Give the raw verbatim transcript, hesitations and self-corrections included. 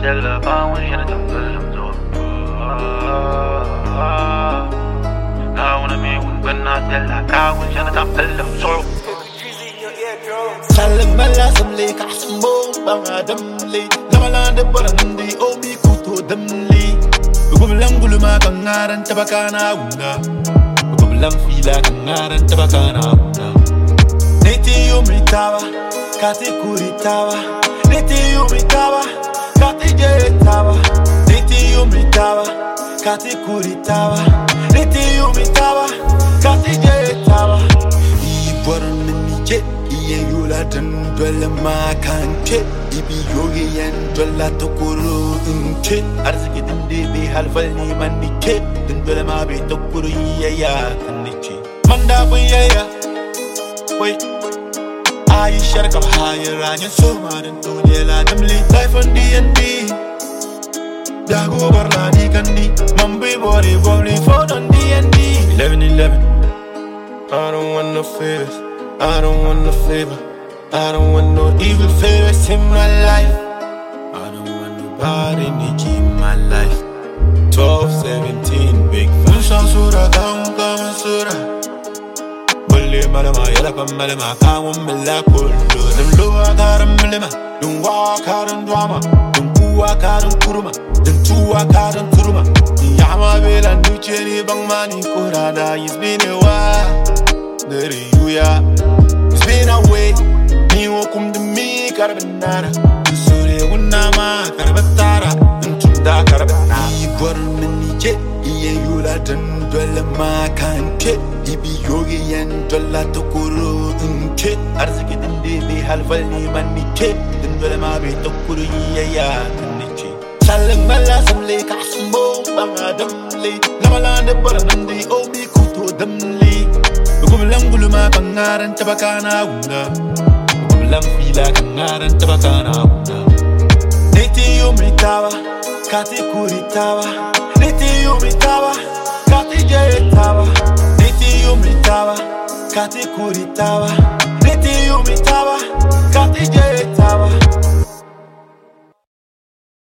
stella, ba wani yana tambalam zo. Ka wani me gungun na stella, ka wani yana tambalam zo. Salam mala samle ka sambo banga damle, lamalande barandi obi kuto damle. Bugublam guluma kangaran tabakana wuna, bugublam fila kangaran tabakana wuna. Neti umitawa, kati kuritawa. Neti umitawa, kati jeretawa. Neti umitawa, kati kuritawa. Neti umitawa, kati jeretawa. Iboran nije, iye yula dan dwele makante. Ibi yogi yan dwela tokuru inke. Arziki dinde bi halfal ni manike. Dan dwele ma bi tokuru iya ya kanike. Manda bu iya ya, wait. I shut up higher and you're so mad and don't yell at them. Life on D and D. Dago Barladi Kandi. Mambi body probably for on D and D. eleven eleven. I don't want no favors. I don't want no favor. I don't want no evil favors in my life. I don't want nobody in my life. twelve, seventeen, big Musa Sura, Kaum Kaum Sura. Malama yala pa malama kawam mala kullu dem lo akaram malama dum wa akaram drama dum ku akaram kuruma dum tu akaram turuma yama bela nucheni bangmani korada is been a while nere yuya it's been a way ni wokum de mi karbinara sore unama karbatara dum tunda karbana iborn ni je iye yula dan dole makante ibi yogi yan dolla tokuru inke arziki dinde bi halfal ni manike din dole ma bi tokuru iya ya kanike salam mala samle ka sambo banga damle lamalande baranandi obi kuto damle bugumlam guluma kangaran tabakana wuna bugumlam fila kangaran tabakana wuna neti umitawa kati kuritawa neti umitawa kati jeretawa. Umitawa, kati kuritawa. Neti umitawa, kati jeretawa.